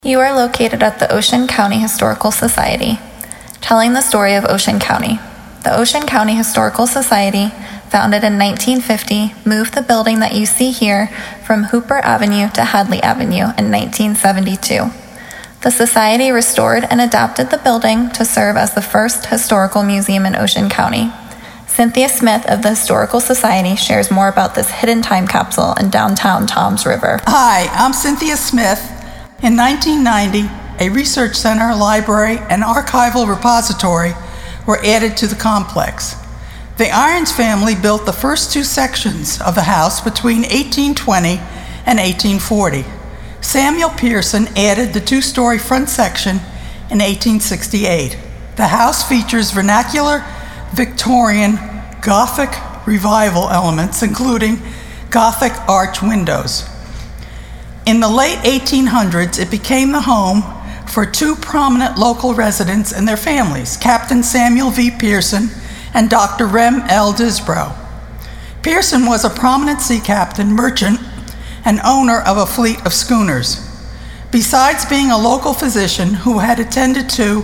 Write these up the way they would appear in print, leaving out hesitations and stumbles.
You are located at the Ocean County Historical Society, telling the story of Ocean County. The Ocean County Historical Society, founded in 1950, moved the building that you see here from Hooper Avenue to Hadley Avenue in 1972. The Society restored and adapted the building to serve as the first historical museum in Ocean County. Cynthia Smith of the Historical Society shares more about this hidden time capsule in downtown Toms River. Hi, I'm Cynthia Smith. In 1990, a research center, library, and archival repository were added to the complex. The Irons family built the first two sections of the house between 1820 and 1840. Samuel Pearson added the two-story front section in 1868. The house features vernacular Victorian Gothic revival elements, including Gothic arch windows. In the late 1800s, it became the home for two prominent local residents and their families, Captain Samuel V. Pearson and Dr. Rem L. Disbrow. Pearson was a prominent sea captain, merchant, and owner of a fleet of schooners. Besides being a local physician who had attended to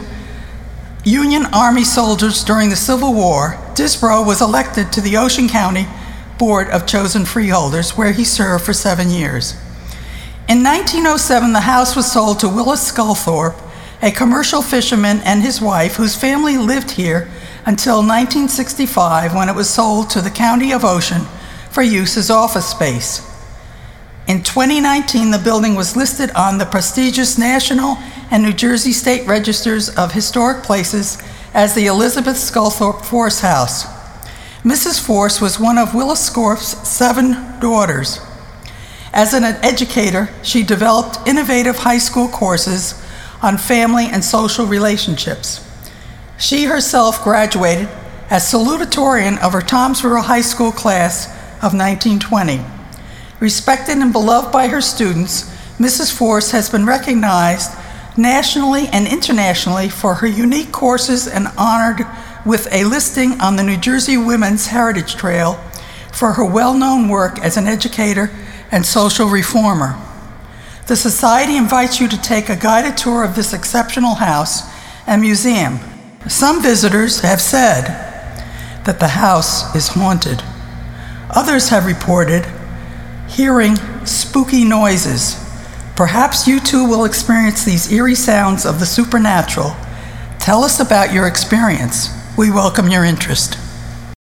Union Army soldiers during the Civil War, Disbrow was elected to the Ocean County Board of Chosen Freeholders, where he served for 7 years. In 1907, the house was sold to Willis Sculthorpe, a commercial fisherman, and his wife, whose family lived here until 1965, when it was sold to the County of Ocean for use as office space. In 2019, the building was listed on the prestigious National and New Jersey State Registers of Historic Places as the Elizabeth Sculthorpe Force House. Mrs. Force was one of Willis Sculthorpe's 7 daughters. As an educator, she developed innovative high school courses on family and social relationships. She herself graduated as salutatorian of her Tomsville High School class of 1920. Respected and beloved by her students, Mrs. Force has been recognized nationally and internationally for her unique courses and honored with a listing on the New Jersey Women's Heritage Trail for her well-known work as an educator and social reformer. The Society invites you to take a guided tour of this exceptional house and museum. Some visitors have said that the house is haunted. Others have reported hearing spooky noises. Perhaps you too will experience these eerie sounds of the supernatural. Tell us about your experience. We welcome your interest.